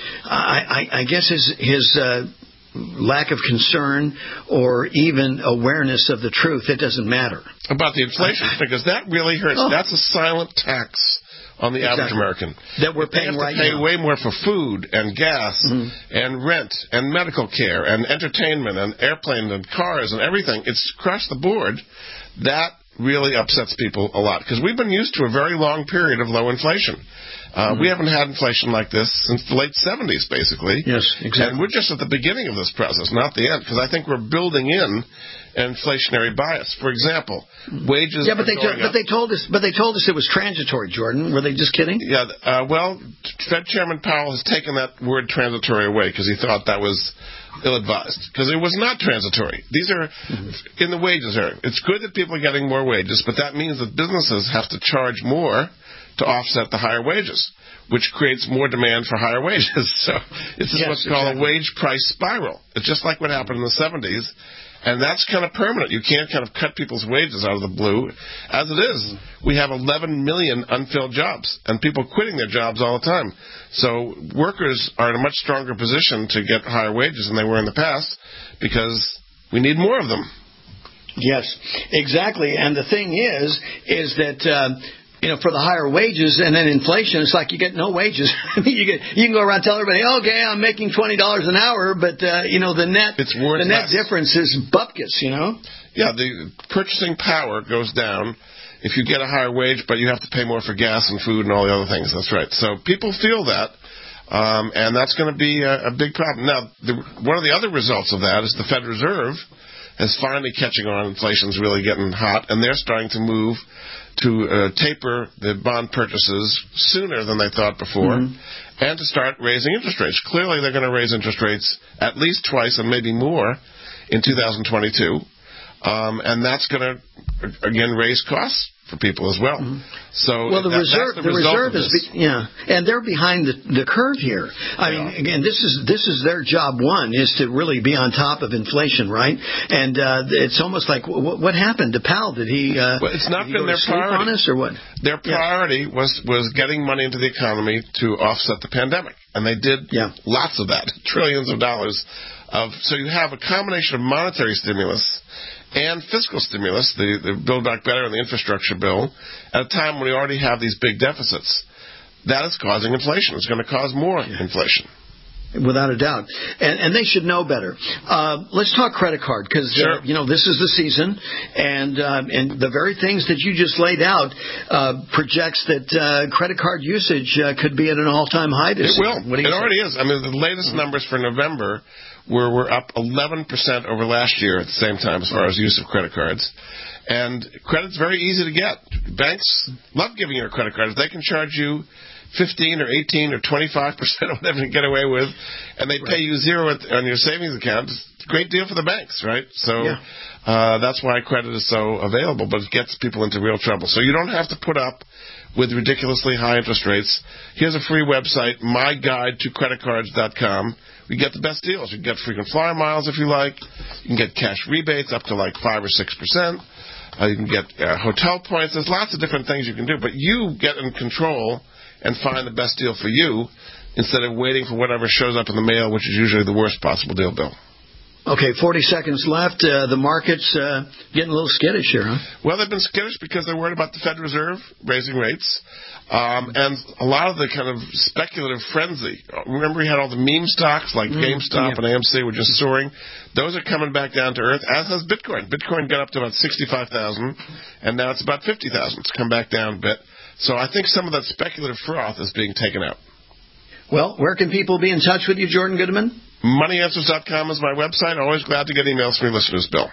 I, I, I guess his his. Uh, lack of concern or even awareness of the truth, it doesn't matter. About the inflation, because that really hurts. Oh. That's a silent tax on the exactly. average American. That we're paying they have right to pay now. way more for food and gas mm-hmm. and rent and medical care and entertainment and airplane and cars and everything. It's across the board. That really upsets people a lot because we've been used to a very long period of low inflation. Uh, mm-hmm. We haven't had inflation like this since the late seventies, basically. Yes, exactly. And we're just at the beginning of this process, not the end, because I think we're building in an inflationary bias. For example, wages yeah, but are they going to, but up. they told us, but they told us it was transitory. Jordan, were they just kidding? Yeah. Uh, well, Fed Chairman Powell has taken that word transitory away because he thought that was ill-advised, because it was not transitory. These are mm-hmm. in the wages area. It's good that people are getting more wages, but that means that businesses have to charge more to offset the higher wages, which creates more demand for higher wages. So this is yes, what's called exactly. a wage price spiral. It's just like what happened in the seventies, and that's kind of permanent. You can't kind of cut people's wages out of the blue. As it is, we have eleven million unfilled jobs, and people quitting their jobs all the time. So workers are in a much stronger position to get higher wages than they were in the past because we need more of them. Yes, exactly. And the thing is, is that... Uh, You know, for the higher wages and then inflation, it's like you get no wages. I mean, you get you can go around and tell everybody, okay, I'm making twenty dollars an hour, but uh, you know the net it's worth the net less. difference is bupkis. You know. Yeah, the purchasing power goes down, if you get a higher wage, but you have to pay more for gas and food and all the other things. That's right. So people feel that, um, and that's going to be a, a big problem. Now, the, one of the other results of that is the Federal Reserve is finally catching on. Inflation's really getting hot, and they're starting to move to uh, taper the bond purchases sooner than they thought before, mm-hmm. and to start raising interest rates. Clearly, they're going to raise interest rates at least twice and maybe more in two thousand twenty-two, um, and that's going to, again, raise costs for people as well. Mm-hmm. So well, the that, reserve, the, the reserve is, be, yeah, and they're behind the, the curve here. I yeah. mean, again, this is this is their job one, is to really be on top of inflation, right? And uh, it's almost like what, what happened to Powell? Did he? Uh, well, it's not been their priority on us or what? Their priority yeah. was was getting money into the economy to offset the pandemic, and they did yeah. lots of that, trillions of dollars. Of so you have a combination of monetary stimulus and fiscal stimulus, the, the Build Back Better and the infrastructure bill, at a time when we already have these big deficits. That is causing inflation. It's going to cause more yeah. inflation. Without a doubt. And, and they should know better. Uh, let's talk credit card, because, sure. uh, you know, this is the season, and um, and the very things that you just laid out uh, projects that uh, credit card usage uh, could be at an all-time high this It season. will. What do you it say? Already is. I mean, the latest mm-hmm. numbers for November were, were up eleven percent over last year at the same time as far as use of credit cards. And credit's very easy to get. Banks love giving you a credit card. If they can charge you fifteen or eighteen or twenty-five percent of whatever you get away with, and they right. pay you zero at, on your savings account, it's a great deal for the banks, right? So yeah. uh, that's why credit is so available, but it gets people into real trouble. So you don't have to put up with ridiculously high interest rates. Here's a free website, my guide to credit cards dot com. We get the best deals. You can get frequent flyer miles if you like. You can get cash rebates up to like five or six percent. Uh, you can get uh, hotel points. There's lots of different things you can do, but you get in control and find the best deal for you instead of waiting for whatever shows up in the mail, which is usually the worst possible deal, Bill. Okay, forty seconds left. Uh, the market's uh, getting a little skittish here, huh? Well, they've been skittish because they're worried about the Federal Reserve raising rates. Um, and a lot of the kind of speculative frenzy. Remember we had all the meme stocks like mm, GameStop yeah. and A M C were just soaring. Those are coming back down to earth, as has Bitcoin. Bitcoin got up to about sixty-five thousand, and now it's about fifty thousand. It's come back down a bit. So I think some of that speculative froth is being taken out. Well, where can people be in touch with you, Jordan Goodman? money answers dot com is my website. Always glad to get emails from your listeners, Bill.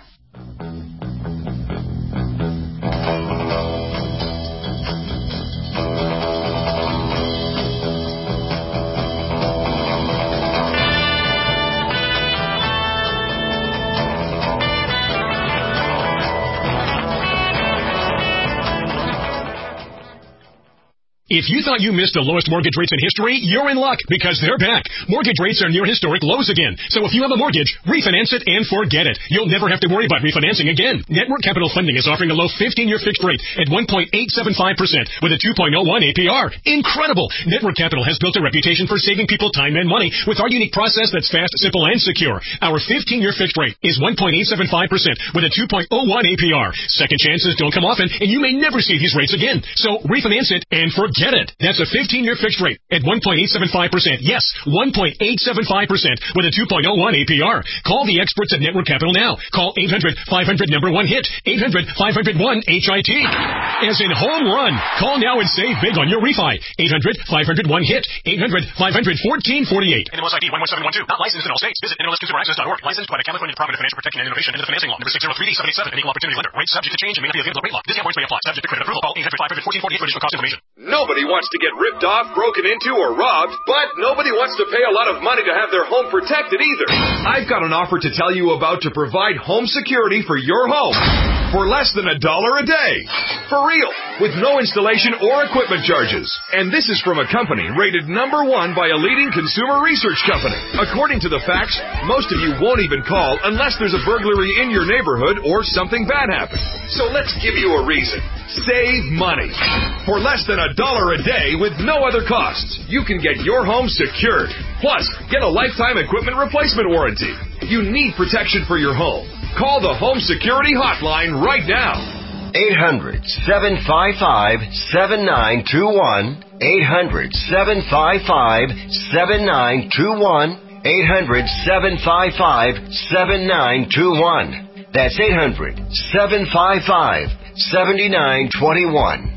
If you thought you missed the lowest mortgage rates in history, you're in luck because they're back. Mortgage rates are near historic lows again. So if you have a mortgage, refinance it and forget it. You'll never have to worry about refinancing again. Network Capital Funding is offering a low fifteen-year fixed rate at one point eight seven five percent with a two point oh one A P R. Incredible! Network Capital has built a reputation for saving people time and money with our unique process that's fast, simple, and secure. Our fifteen-year fixed rate is one point eight seven five percent with a two point oh one A P R. Second chances don't come often, and you may never see these rates again. So refinance it and forget Get it. That's a fifteen-year fixed rate at one point eight seven five percent. Yes, one point eight seven five percent with a two point oh one A P R. Call the experts at Network Capital now. Call eight hundred five hundred number one hit. eight hundred five hundred one H I T. As in home run. Call now and save big on your refi. eight hundred five hundred one hit. eight hundred five hundred fourteen forty-eight. N M L S I D one one seven one two. Not licensed in all states. Visit N M L S consumer access dot org. Licensed by the California Department of Financial Protection and Innovation and the Financing Law. Number six zero three D seven eight seven. An equal opportunity lender. Rates subject to change and may not be available at rate lock. Discount points may apply. Subject to credit approval. Call eight hundred five hundred fourteen forty-eight for additional cost information. Nobody wants to get ripped off, broken into, or robbed, but nobody wants to pay a lot of money to have their home protected either. I've got an offer to tell you about to provide home security for your home for less than a dollar a day. For real, with no installation or equipment charges. And this is from a company rated number one by a leading consumer research company. According to the facts, most of you won't even call unless there's a burglary in your neighborhood or something bad happens. So let's give you a reason. Save money. For less than a dollar a day with no other costs, you can get your home secured. Plus, get a lifetime equipment replacement warranty. You need protection for your home. Call the Home Security Hotline right now. eight hundred seven five five seven nine two one. eight hundred seven five five seven nine two one. eight hundred seven five five seven nine two one. That's eight hundred seven five five seven nine two one.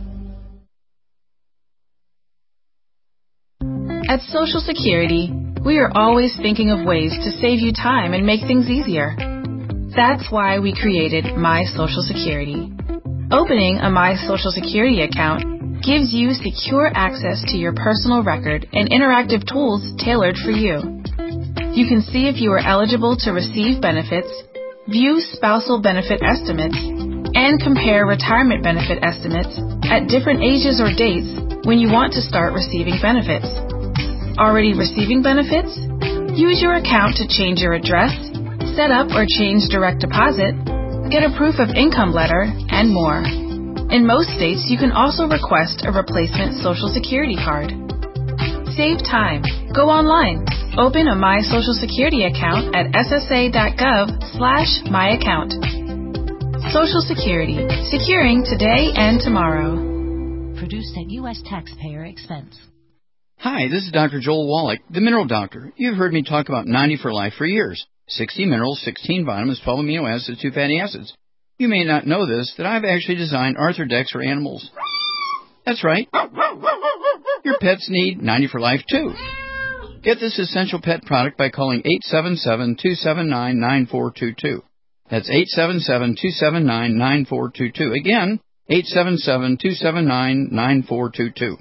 At Social Security, we are always thinking of ways to save you time and make things easier. That's why we created My Social Security. Opening a My Social Security account gives you secure access to your personal record and interactive tools tailored for you. You can see if you are eligible to receive benefits, view spousal benefit estimates, and compare retirement benefit estimates at different ages or dates when you want to start receiving benefits. Already receiving benefits? Use your account to change your address, set up or change direct deposit, get a proof of income letter, and more. In most states, you can also request a replacement Social Security card. Save time. Go online. Open a My Social Security account at ssa.gov slash my account. Social Security. Securing today and tomorrow. Produced at U S taxpayer expense. Hi, this is Doctor Joel Wallach, the Mineral Doctor. You've heard me talk about ninety for Life for years. sixty minerals, sixteen vitamins, twelve amino acids, two fatty acids. You may not know this, that I've actually designed Arthrodex for animals. That's right. Your pets need ninety for Life, too. Get this essential pet product by calling eight seven seven, two seven nine, nine four two two. That's eight seven seven, two seven nine, nine four two two. Again, eight seven seven, two seven nine, nine four two two.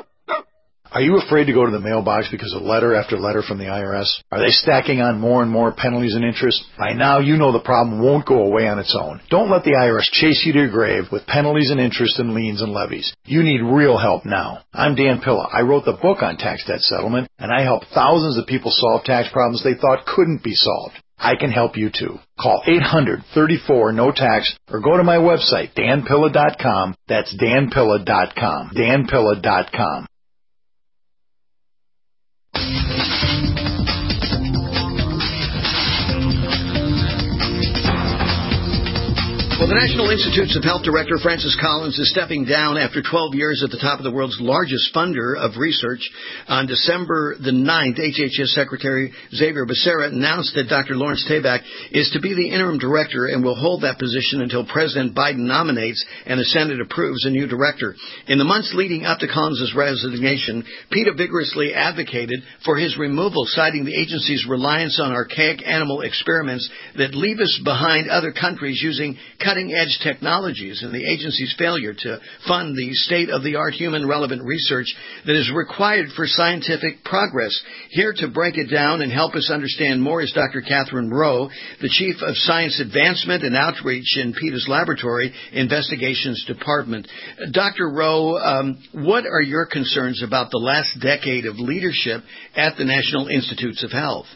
Are you afraid to go to the mailbox because of letter after letter from the I R S? Are they stacking on more and more penalties and interest? By now, you know the problem won't go away on its own. Don't let the I R S chase you to your grave with penalties and interest and liens and levies. You need real help now. I'm Dan Pilla. I wrote the book on tax debt settlement, and I help thousands of people solve tax problems they thought couldn't be solved. I can help you too. Call eight hundred, thirty-four, no tax or go to my website, dan pilla dot com. That's dan pilla dot com. dan pilla dot com. Well, the National Institutes of Health Director Francis Collins is stepping down after twelve years at the top of the world's largest funder of research. On December the ninth, H H S Secretary Xavier Becerra announced that Doctor Lawrence Tabak is to be the interim director and will hold that position until President Biden nominates and the Senate approves a new director. In the months leading up to Collins' resignation, PETA vigorously advocated for his removal, citing the agency's reliance on archaic animal experiments that leave us behind other countries using cutting-edge technologies, and the agency's failure to fund the state-of-the-art human-relevant research that is required for scientific progress. Here to break it down and help us understand more is Doctor Catherine Rowe, the Chief of Science Advancement and Outreach in PETA's Laboratory Investigations Department. Doctor Rowe, um, what are your concerns about the last decade of leadership at the National Institutes of Health?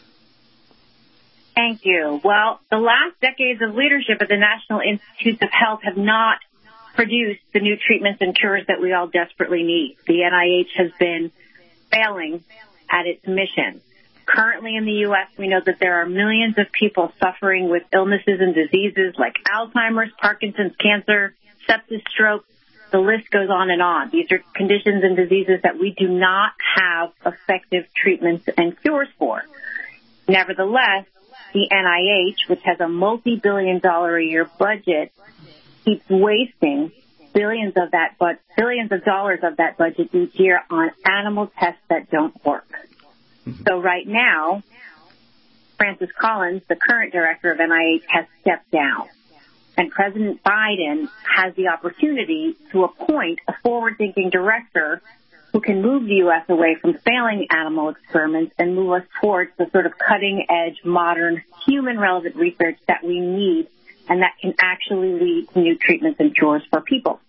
Thank you. Well, the last decades of leadership at the National Institutes of Health have not produced the new treatments and cures that we all desperately need. The N I H has been failing at its mission. Currently in the U S, we know that there are millions of people suffering with illnesses and diseases like Alzheimer's, Parkinson's, cancer, sepsis, stroke. The list goes on and on. These are conditions and diseases that we do not have effective treatments and cures for. Nevertheless, the N I H, which has a multi-billion dollar a year budget, keeps wasting billions of that, but billions of dollars of that budget each year on animal tests that don't work. Mm-hmm. So right now, Francis Collins, the current director of N I H, has stepped down. And President Biden has the opportunity to appoint a forward-thinking director who can move the U S away from failing animal experiments and move us towards the sort of cutting-edge, modern, human-relevant research that we need and that can actually lead to new treatments and cures for people.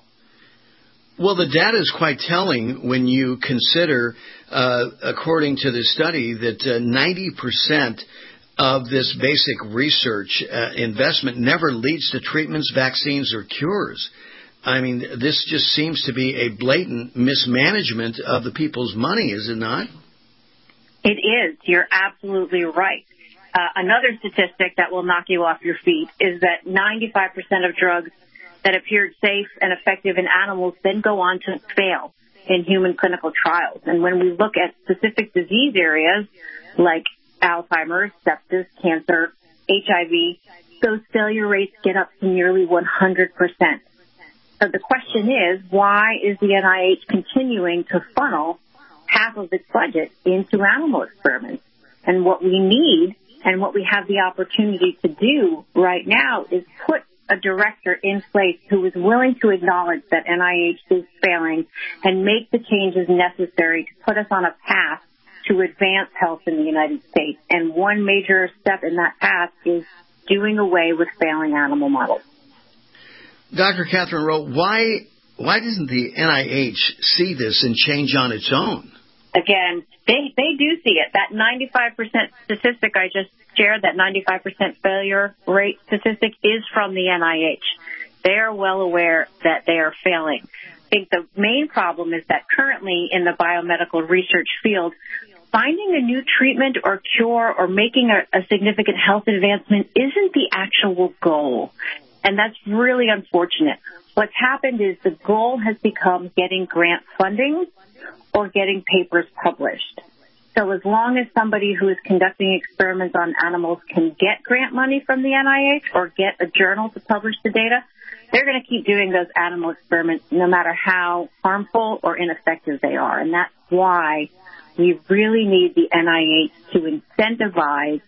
Well, the data is quite telling when you consider, uh, according to this study, that uh, ninety percent of this basic research uh, investment never leads to treatments, vaccines, or cures. I mean, this just seems to be a blatant mismanagement of the people's money, is it not? It is. You're absolutely right. Uh, another statistic that will knock you off your feet is that ninety-five percent of drugs that appeared safe and effective in animals then go on to fail in human clinical trials. And when we look at specific disease areas like Alzheimer's, sepsis, cancer, H I V, those failure rates get up to nearly one hundred percent. So the question is, why is the N I H continuing to funnel half of its budget into animal experiments? And what we need and what we have the opportunity to do right now is put a director in place who is willing to acknowledge that N I H is failing and make the changes necessary to put us on a path to advance health in the United States. And one major step in that path is doing away with failing animal models. Doctor Catherine Rowe, why why doesn't the N I H see this and change on its own? Again, they, they do see it. That ninety-five percent statistic I just shared, that ninety-five percent failure rate statistic, is from the N I H. They are well aware that they are failing. I think the main problem is that currently in the biomedical research field, finding a new treatment or cure or making a, a significant health advancement isn't the actual goal. And that's really unfortunate. What's happened is the goal has become getting grant funding or getting papers published. So as long as somebody who is conducting experiments on animals can get grant money from the N I H or get a journal to publish the data, they're going to keep doing those animal experiments no matter how harmful or ineffective they are. And that's why we really need the N I H to incentivize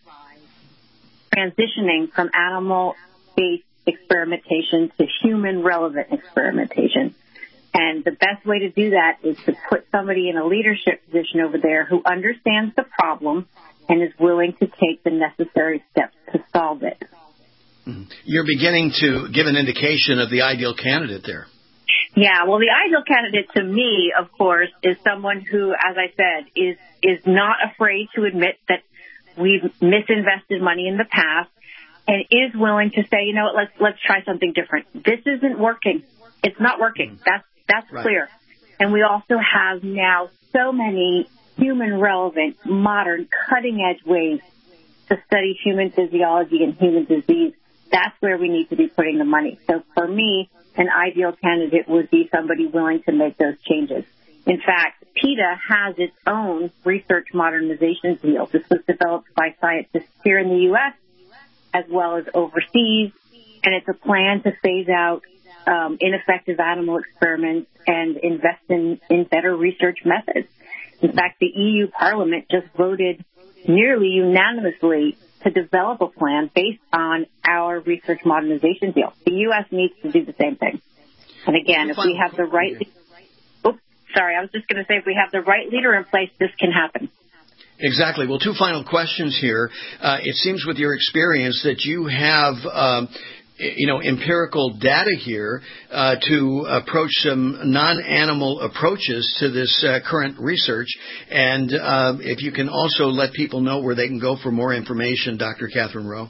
transitioning from animal-based experimentation to human-relevant experimentation. And the best way to do that is to put somebody in a leadership position over there who understands the problem and is willing to take the necessary steps to solve it. You're beginning to give an indication of the ideal candidate there. Yeah, well, the ideal candidate to me, of course, is someone who, as I said, is is not afraid to admit that we've misinvested money in the past and is willing to say, you know what, let's let's try something different. This isn't working. It's not working. That's that's right. Clear. And we also have now so many human-relevant, modern, cutting-edge ways to study human physiology and human disease. That's where we need to be putting the money. So for me, an ideal candidate would be somebody willing to make those changes. In fact, PETA has its own research modernization deal. This was developed by scientists here in the U S as well as overseas, and it's a plan to phase out um, ineffective animal experiments and invest in, in better research methods. In fact, the E U Parliament just voted nearly unanimously to develop a plan based on our research modernization deal. The U S needs to do the same thing. And again, if we have the right, oops, sorry, I was just going to say, if we have the right leader in place, this can happen. Exactly. Well, two final questions here. Uh, it seems with your experience that you have, um, you know, empirical data here uh, to approach some non-animal approaches to this uh, current research. And uh, if you can also let people know where they can go for more information, Doctor Catherine Rowe.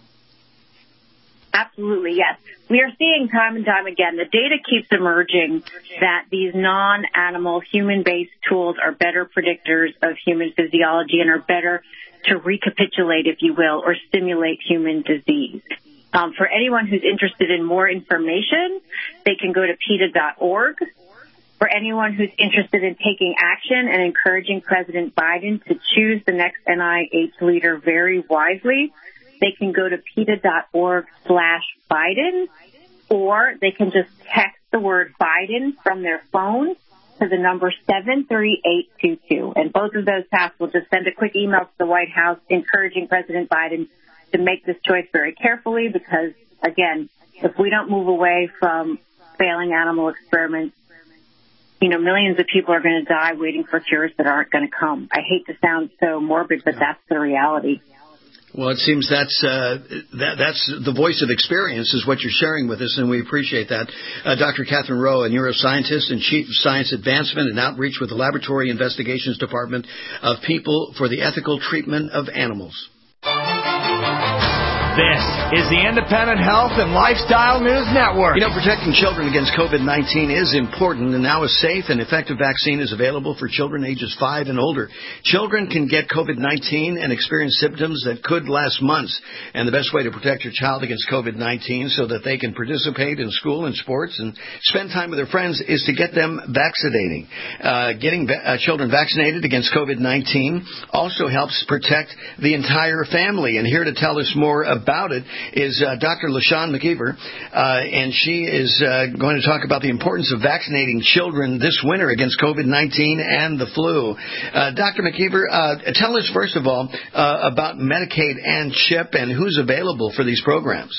Absolutely, yes. We are seeing time and time again, the data keeps emerging that these non-animal, human-based tools are better predictors of human physiology and are better to recapitulate, if you will, or stimulate human disease. Um, for anyone who's interested in more information, they can go to PETA dot org. For anyone who's interested in taking action and encouraging President Biden to choose the next N I H leader very wisely, they can go to PETA dot org slash Biden, or they can just text the word Biden from their phone to the number seven three eight two two. And both of those tasks will just send a quick email to the White House encouraging President Biden to make this choice very carefully because, again, if we don't move away from failing animal experiments, you know, millions of people are going to die waiting for cures that aren't going to come. I hate to sound so morbid, but that's the reality. Well, it seems that's uh, that, that's the voice of experience is what you're sharing with us, and we appreciate that. Uh, Doctor Catherine Rowe, a neuroscientist and Chief of Science Advancement and Outreach with the Laboratory Investigations Department of People for the Ethical Treatment of Animals. This is the Independent Health and Lifestyle News Network. You know, protecting children against COVID nineteen is important, and now a safe and effective vaccine is available for children ages five and older. Children can get COVID nineteen and experience symptoms that could last months, and the best way to protect your child against COVID nineteen so that they can participate in school and sports and spend time with their friends is to get them vaccinating. Uh, getting va- uh, children vaccinated against COVID nineteen also helps protect the entire family, and here to tell us more about about it is uh, Doctor LaShawn McKeever, uh, and she is uh, going to talk about the importance of vaccinating children this winter against COVID nineteen and the flu. Uh, Doctor McKeever, uh, tell us, first of all, uh, about Medicaid and CHIP and who's available for these programs.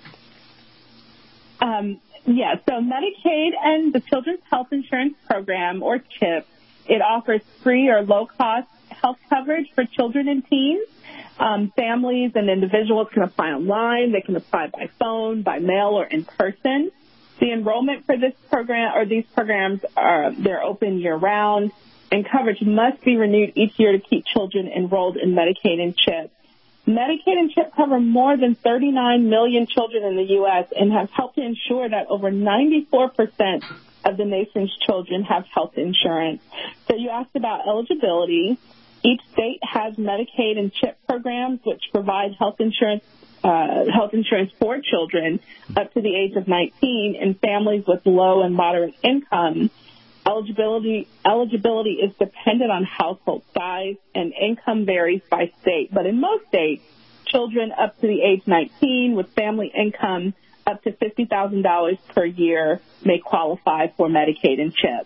Um, yeah, so Medicaid and the Children's Health Insurance Program, or CHIP, it offers free or low-cost health coverage for children and teens. Um, families and individuals can apply online. They can apply by phone, by mail, or in person. The enrollment for this program or these programs are they're open year-round, and coverage must be renewed each year to keep children enrolled in Medicaid and CHIP. Medicaid and CHIP cover more than thirty-nine million children in the U S and have helped to ensure that over ninety-four percent of the nation's children have health insurance. So you asked about eligibility. Each state has Medicaid and CHIP programs which provide health insurance uh, health insurance for children up to the age of nineteen and families with low and moderate income. Eligibility eligibility is dependent on household size, and income varies by state. But in most states, children up to the age nineteen with family income up to fifty thousand dollars per year may qualify for Medicaid and CHIP.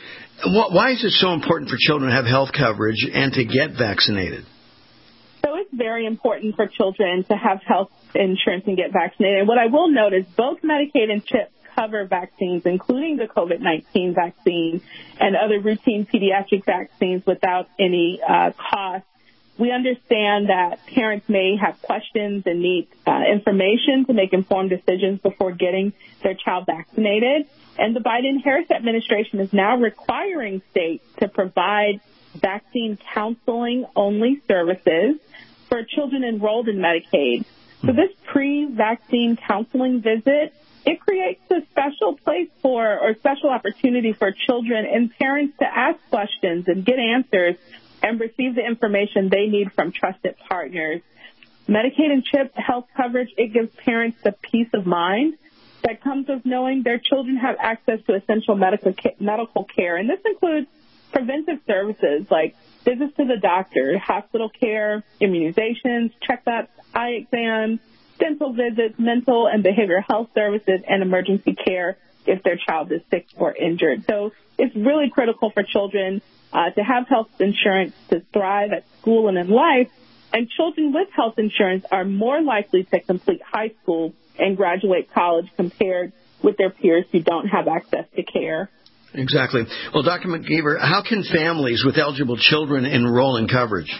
Why is it so important for children to have health coverage and to get vaccinated? So it's very important for children to have health insurance and get vaccinated. And what I will note is both Medicaid and CHIP cover vaccines, including the COVID nineteen vaccine and other routine pediatric vaccines without any uh, cost. We understand that parents may have questions and need uh, information to make informed decisions before getting their child vaccinated. And the Biden-Harris administration is now requiring states to provide vaccine counseling-only services for children enrolled in Medicaid. So this pre-vaccine counseling visit, it creates a special place for or special opportunity for children and parents to ask questions and get answers and receive the information they need from trusted partners. Medicaid and CHIP health coverage, it gives parents the peace of mind that comes with knowing their children have access to essential medical medical care. And this includes preventive services like visits to the doctor, hospital care, immunizations, checkups, eye exams, dental visits, mental and behavioral health services, and emergency care if their child is sick or injured. So it's really critical for children uh, to have health insurance to thrive at school and in life. And children with health insurance are more likely to complete high school and graduate college compared with their peers who don't have access to care. Exactly. Well, Doctor McKeever, how can families with eligible children enroll in coverage?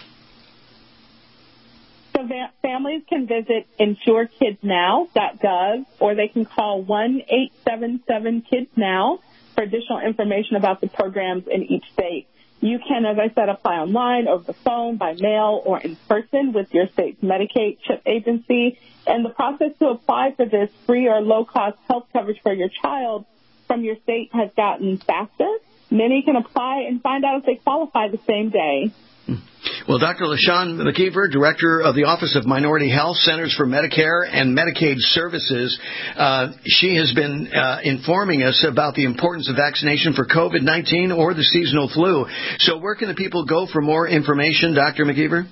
So va- families can visit insure kids now dot gov or they can call one eight seven seven kids now for additional information about the programs in each state. You can, as I said, apply online, over the phone, by mail, or in person with your state's Medicaid CHIP agency. And the process to apply for this free or low-cost health coverage for your child from your state has gotten faster. Many can apply and find out if they qualify the same day. Well, Doctor LaShawn McKeever, Director of the Office of Minority Health, Centers for Medicare and Medicaid Services, uh, she has been uh, informing us about the importance of vaccination for COVID nineteen or the seasonal flu. So where can the people go for more information, Doctor McKeever?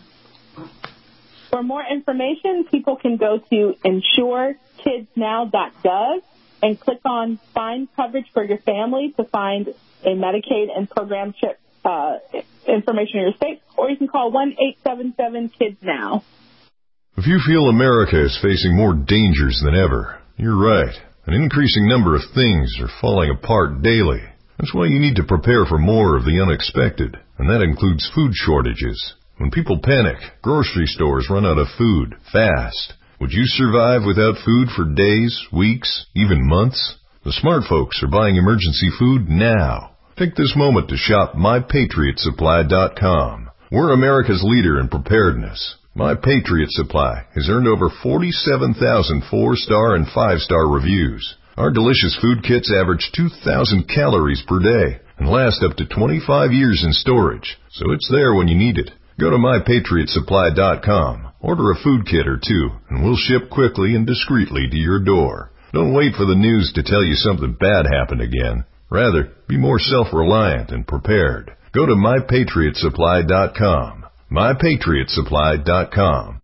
For more information, people can go to insure kids now dot gov and click on Find Coverage for Your Family to find a Medicaid and program CHIP uh, information in your state, or you can call one eight seven seven kids now. If you feel America is facing more dangers than ever, you're right. An increasing number of things are falling apart daily. That's why you need to prepare for more of the unexpected, and that includes food shortages. When people panic, grocery stores run out of food fast. Would you survive without food for days, weeks, even months? The smart folks are buying emergency food now. Take this moment to shop my patriot supply dot com. We're America's leader in preparedness. My Patriot Supply has earned over forty-seven thousand four-star and five-star reviews. Our delicious food kits average two thousand calories per day and last up to twenty-five years in storage, so it's there when you need it. Go to my patriot supply dot com, order a food kit or two, and we'll ship quickly and discreetly to your door. Don't wait for the news to tell you something bad happened again. Rather, be more self-reliant and prepared. Go to my patriot supply dot com. my patriot supply dot com.